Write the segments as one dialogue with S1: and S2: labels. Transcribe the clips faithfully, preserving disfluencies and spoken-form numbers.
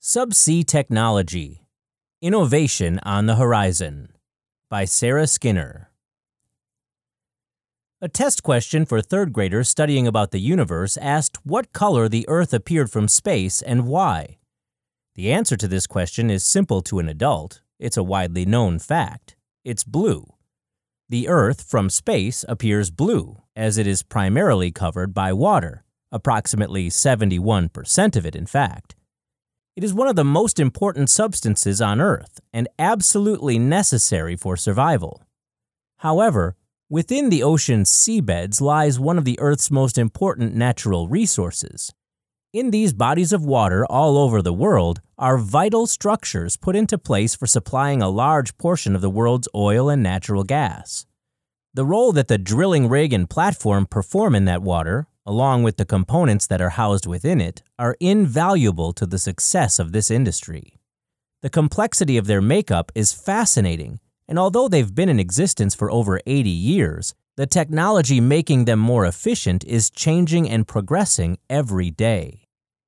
S1: Subsea Technology – Innovation on the Horizon by Sarah Skinner. A test question for third graders studying about the universe asked what color the Earth appeared from space and why. The answer to this question is simple to an adult. It's a widely known fact. It's blue. The Earth from space appears blue, as it is primarily covered by water, approximately seventy-one percent of it, in fact. It is one of the most important substances on Earth and absolutely necessary for survival. However, within the ocean's seabeds lies one of the Earth's most important natural resources. In these bodies of water all over the world are vital structures put into place for supplying a large portion of the world's oil and natural gas. The role that the drilling rig and platform perform in that water, along with the components that are housed within it, are invaluable to the success of this industry. The complexity of their makeup is fascinating, and although they've been in existence for over eighty years, the technology making them more efficient is changing and progressing every day.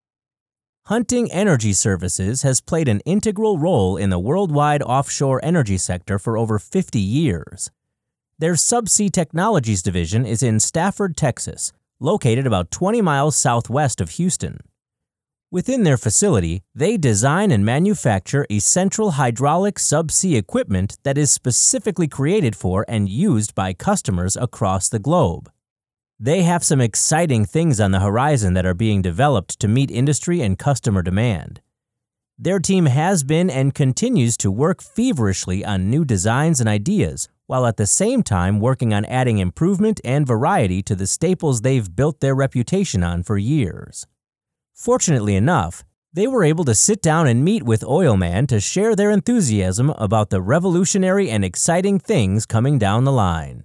S1: Hunting Energy Services has played an integral role in the worldwide offshore energy sector for over fifty years. Their Subsea Technologies division is in Stafford, Texas, located about twenty miles southwest of Houston. Within their facility, they design and manufacture essential hydraulic subsea equipment that is specifically created for and used by customers across the globe. They have some exciting things on the horizon that are being developed to meet industry and customer demand. Their team has been and continues to work feverishly on new designs and ideas, while at the same time working on adding improvement and variety to the staples they've built their reputation on for years. Fortunately enough, they were able to sit down and meet with Oilman to share their enthusiasm about the revolutionary and exciting things coming down the line.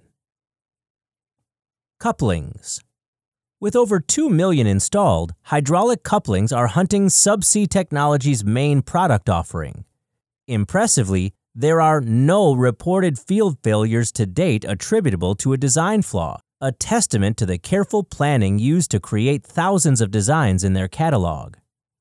S1: Couplings. With over two million installed, hydraulic couplings are Hunting Subsea Technologies' main product offering. Impressively, there are no reported field failures to date attributable to a design flaw, a testament to the careful planning used to create thousands of designs in their catalog.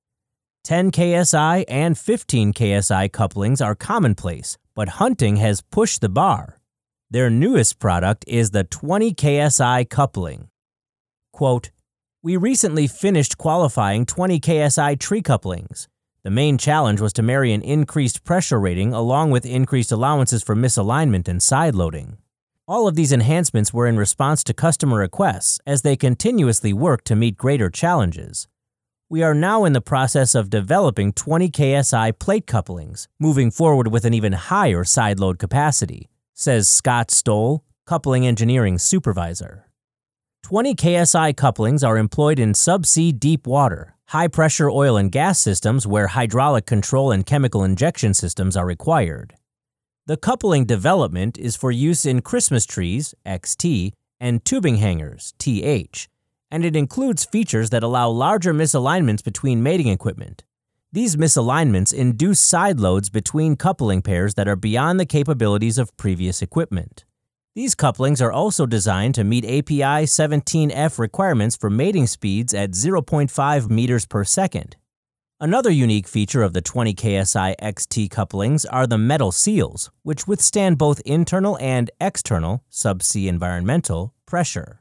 S1: ten K S I and fifteen K S I couplings are commonplace, but Hunting has pushed the bar. Their newest product is the twenty K S I coupling. Quote, "We recently finished qualifying twenty K S I tree couplings. The main challenge was to marry an increased pressure rating along with increased allowances for misalignment and side loading. All of these enhancements were in response to customer requests as they continuously work to meet greater challenges. We are now in the process of developing twenty K S I plate couplings, moving forward with an even higher side load capacity," says Scott Stoll, Coupling Engineering Supervisor. twenty K S I couplings are employed in subsea deep water, high-pressure oil and gas systems where hydraulic control and chemical injection systems are required. The coupling development is for use in Christmas trees, X T, and tubing hangers, T H, and it includes features that allow larger misalignments between mating equipment. These misalignments induce side loads between coupling pairs that are beyond the capabilities of previous equipment. These couplings are also designed to meet A P I seventeen F requirements for mating speeds at zero point five meters per second. Another unique feature of the twenty K S I X T couplings are the metal seals, which withstand both internal and external subsea environmental pressure.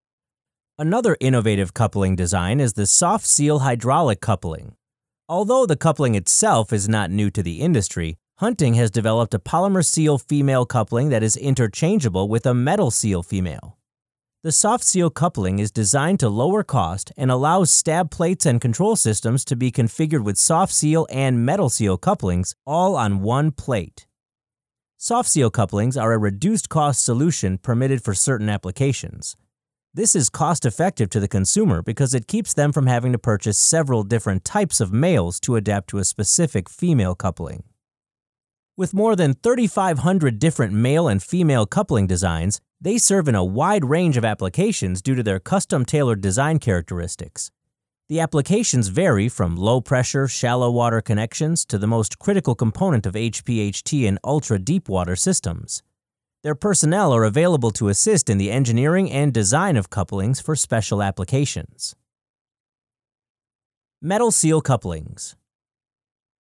S1: Another innovative coupling design is the soft seal hydraulic coupling. Although the coupling itself is not new to the industry, Hunting has developed a polymer seal female coupling that is interchangeable with a metal seal female. The soft seal coupling is designed to lower cost and allows stab plates and control systems to be configured with soft seal and metal seal couplings all on one plate. Soft seal couplings are a reduced cost solution permitted for certain applications. This is cost effective to the consumer because it keeps them from having to purchase several different types of males to adapt to a specific female coupling. With more than thirty-five hundred different male and female coupling designs, they serve in a wide range of applications due to their custom-tailored design characteristics. The applications vary from low-pressure, shallow water connections to the most critical component of H P H T and ultra-deep water systems. Their personnel are available to assist in the engineering and design of couplings for special applications. Metal seal couplings.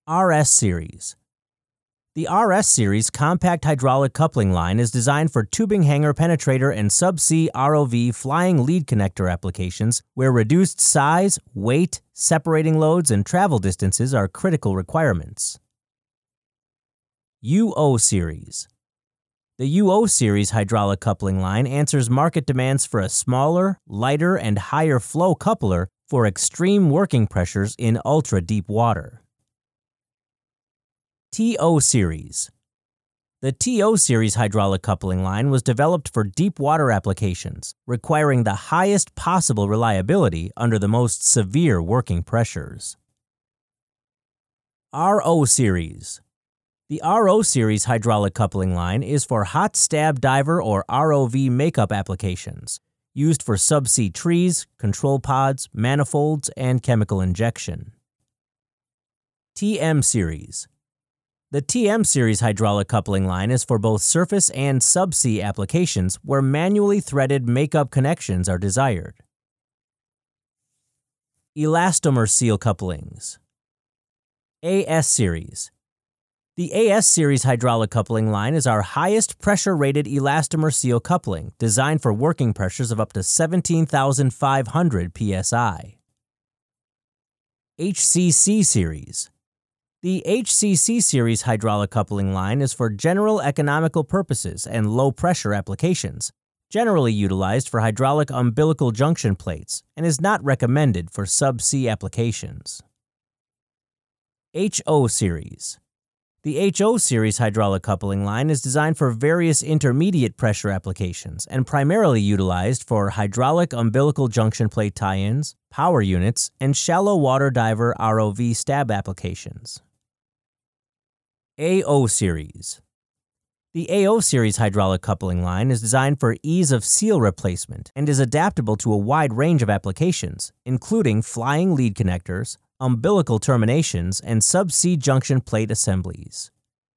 S1: R S Series. The R S Series compact hydraulic coupling line is designed for tubing hanger penetrator and subsea R O V flying lead connector applications where reduced size, weight, separating loads, and travel distances are critical requirements. U O Series. The U O Series hydraulic coupling line answers market demands for a smaller, lighter, and higher flow coupler for extreme working pressures in ultra-deep water. T O Series. The T O Series hydraulic coupling line was developed for deep water applications, requiring the highest possible reliability under the most severe working pressures. R O Series. The R O Series hydraulic coupling line is for hot stab diver or R O V makeup applications, used for subsea trees, control pods, manifolds, and chemical injection. T M Series. The T M Series hydraulic coupling line is for both surface and subsea applications where manually threaded makeup connections are desired. Elastomer seal couplings. A S Series. The A S Series hydraulic coupling line is our highest pressure-rated elastomer seal coupling, designed for working pressures of up to seventeen thousand five hundred P S I. H C C Series. The H C C Series hydraulic coupling line is for general economical purposes and low-pressure applications, generally utilized for hydraulic umbilical junction plates, and is not recommended for subsea applications. H O Series. The H O Series hydraulic coupling line is designed for various intermediate pressure applications and primarily utilized for hydraulic umbilical junction plate tie-ins, power units, and shallow water diver R O V stab applications. A O Series. The A O Series hydraulic coupling line is designed for ease of seal replacement and is adaptable to a wide range of applications, including flying lead connectors, umbilical terminations, and subsea junction plate assemblies.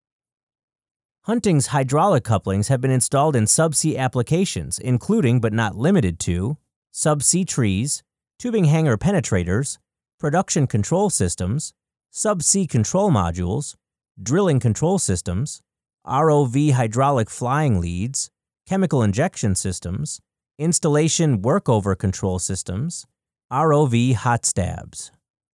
S1: Hunting's hydraulic couplings have been installed in subsea applications, including but not limited to subsea trees, tubing hanger penetrators, production control systems, subsea control modules, drilling control systems, R O V hydraulic flying leads, chemical injection systems, installation workover control systems, R O V hot stabs.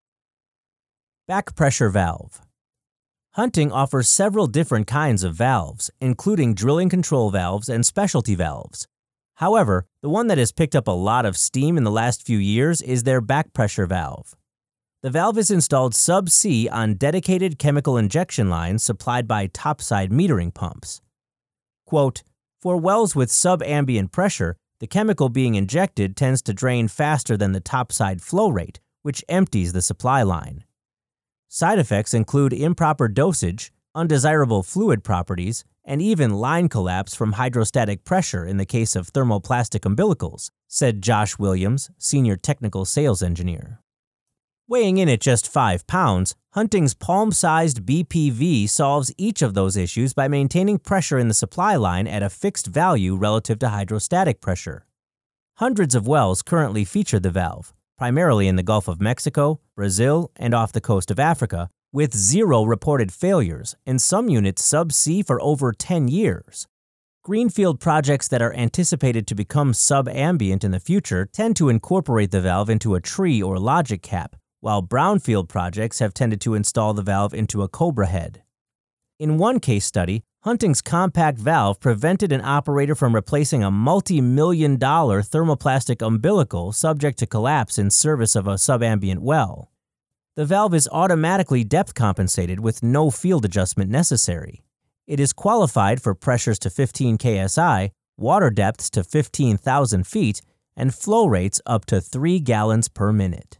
S1: Back pressure valve. Hunting offers several different kinds of valves, including drilling control valves and specialty valves. However, the one that has picked up a lot of steam in the last few years is their back pressure valve. The valve is installed subsea on dedicated chemical injection lines supplied by topside metering pumps. Quote, "For wells with subambient pressure, the chemical being injected tends to drain faster than the topside flow rate, which empties the supply line. Side effects include improper dosage, undesirable fluid properties, and even line collapse from hydrostatic pressure in the case of thermoplastic umbilicals," said Josh Williams, Senior Technical Sales Engineer. Weighing in at just five pounds, Hunting's palm-sized B P V solves each of those issues by maintaining pressure in the supply line at a fixed value relative to hydrostatic pressure. Hundreds of wells currently feature the valve, primarily in the Gulf of Mexico, Brazil, and off the coast of Africa, with zero reported failures and some units subsea for over ten years. Greenfield projects that are anticipated to become subambient in the future tend to incorporate the valve into a tree or logic cap, while brownfield projects have tended to install the valve into a cobra head. In one case study, Hunting's compact valve prevented an operator from replacing a multi-million dollar thermoplastic umbilical subject to collapse in service of a subambient well. The valve is automatically depth compensated with no field adjustment necessary. It is qualified for pressures to fifteen K S I, water depths to fifteen thousand feet, and flow rates up to three gallons per minute.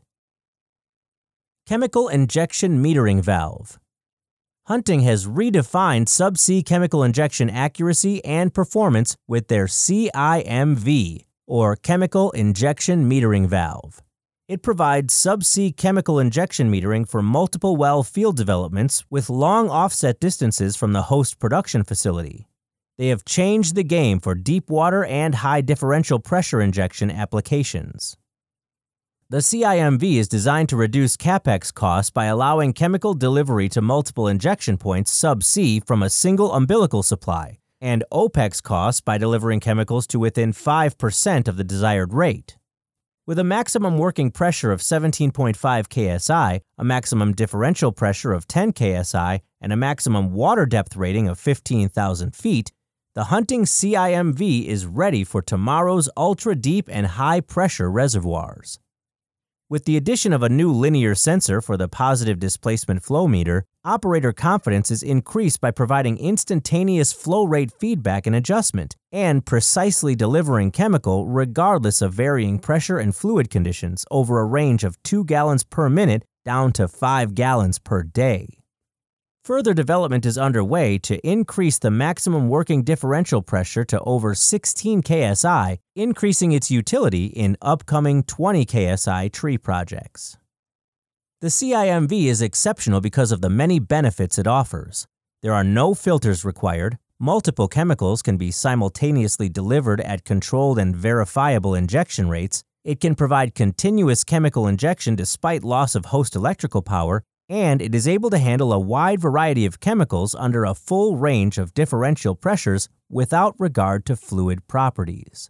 S1: Chemical injection metering valve. Hunting has redefined subsea chemical injection accuracy and performance with their C I M V, or Chemical Injection Metering Valve. It provides subsea chemical injection metering for multiple well field developments with long offset distances from the host production facility. They have changed the game for deep water and high differential pressure injection applications. The C I M V is designed to reduce CapEx costs by allowing chemical delivery to multiple injection points subsea from a single umbilical supply, and OpEx costs by delivering chemicals to within five percent of the desired rate. With a maximum working pressure of seventeen point five K S I, a maximum differential pressure of ten K S I, and a maximum water depth rating of fifteen thousand feet, the Hunting C I M V is ready for tomorrow's ultra-deep and high-pressure reservoirs. With the addition of a new linear sensor for the positive displacement flow meter, operator confidence is increased by providing instantaneous flow rate feedback and adjustment, and precisely delivering chemical regardless of varying pressure and fluid conditions over a range of two gallons per minute down to five gallons per day. Further development is underway to increase the maximum working differential pressure to over sixteen K S I, increasing its utility in upcoming twenty K S I tree projects. The C I M V is exceptional because of the many benefits it offers. There are no filters required, multiple chemicals can be simultaneously delivered at controlled and verifiable injection rates, it can provide continuous chemical injection despite loss of host electrical power, and it is able to handle a wide variety of chemicals under a full range of differential pressures without regard to fluid properties.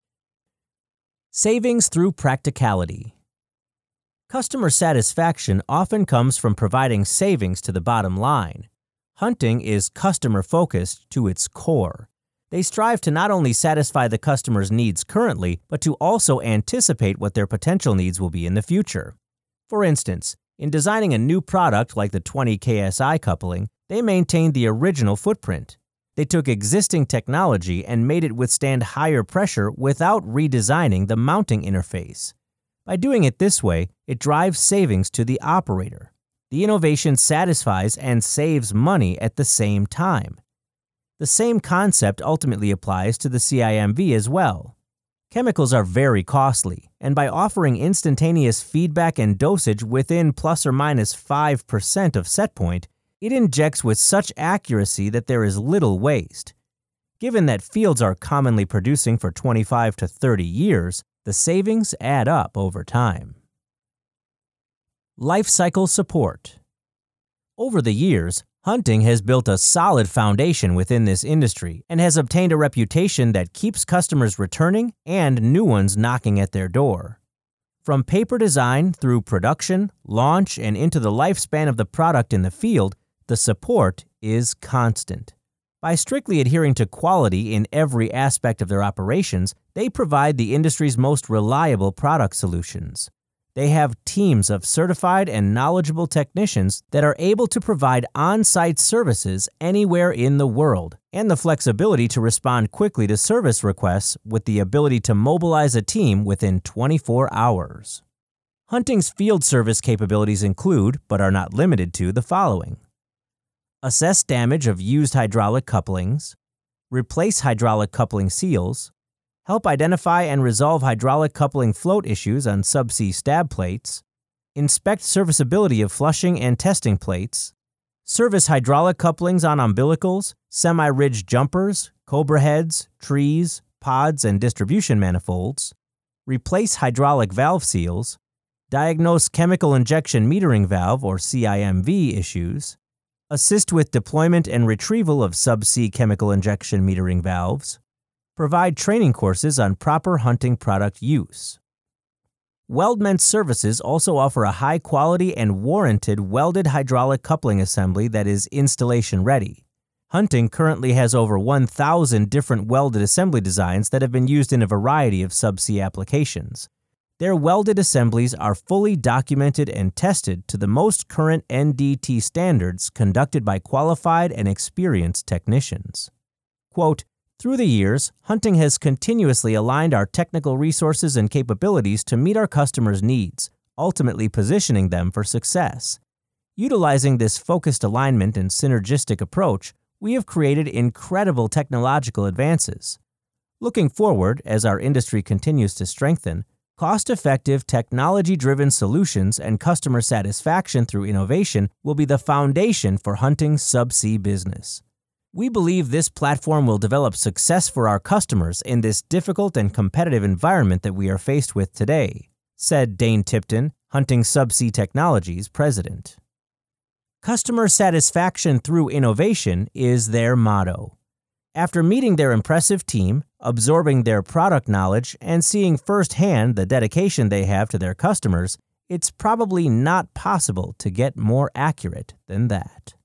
S1: Savings through practicality. Customer satisfaction often comes from providing savings to the bottom line. Hunting is customer-focused to its core. They strive to not only satisfy the customer's needs currently, but to also anticipate what their potential needs will be in the future. For instance, in designing a new product like the twenty K S I coupling, they maintained the original footprint. They took existing technology and made it withstand higher pressure without redesigning the mounting interface. By doing it this way, it drives savings to the operator. The innovation satisfies and saves money at the same time. The same concept ultimately applies to the C I M V as well. Chemicals are very costly, and by offering instantaneous feedback and dosage within plus or minus five percent of set point, it injects with such accuracy that there is little waste. Given that fields are commonly producing for twenty-five to thirty years, the savings add up over time. Life cycle support. Over the years, Hunting has built a solid foundation within this industry and has obtained a reputation that keeps customers returning and new ones knocking at their door. From paper design through production, launch, and into the lifespan of the product in the field, the support is constant. By strictly adhering to quality in every aspect of their operations, they provide the industry's most reliable product solutions. They have teams of certified and knowledgeable technicians that are able to provide on-site services anywhere in the world, and the flexibility to respond quickly to service requests with the ability to mobilize a team within twenty-four hours. Hunting's field service capabilities include, but are not limited to, the following: assess damage of used hydraulic couplings, replace hydraulic coupling seals, help identify and resolve hydraulic coupling float issues on subsea stab plates, inspect serviceability of flushing and testing plates, service hydraulic couplings on umbilicals, semi-ridge jumpers, cobra heads, trees, pods, and distribution manifolds, replace hydraulic valve seals, diagnose chemical injection metering valve or C I M V issues, assist with deployment and retrieval of subsea chemical injection metering valves, provide training courses on proper Hunting product use. Weldment Services also offer a high-quality and warranted welded hydraulic coupling assembly that is installation-ready. Hunting currently has over one thousand different welded assembly designs that have been used in a variety of subsea applications. Their welded assemblies are fully documented and tested to the most current N D T standards conducted by qualified and experienced technicians. Quote, "Through the years, Hunting has continuously aligned our technical resources and capabilities to meet our customers' needs, ultimately positioning them for success. Utilizing this focused alignment and synergistic approach, we have created incredible technological advances. Looking forward, as our industry continues to strengthen, cost-effective, technology-driven solutions and customer satisfaction through innovation will be the foundation for Hunting's subsea business. We believe this platform will develop success for our customers in this difficult and competitive environment that we are faced with today," said Dane Tipton, Hunting Subsea Technologies president. Customer satisfaction through innovation is their motto. After meeting their impressive team, absorbing their product knowledge, and seeing firsthand the dedication they have to their customers, it's probably not possible to get more accurate than that.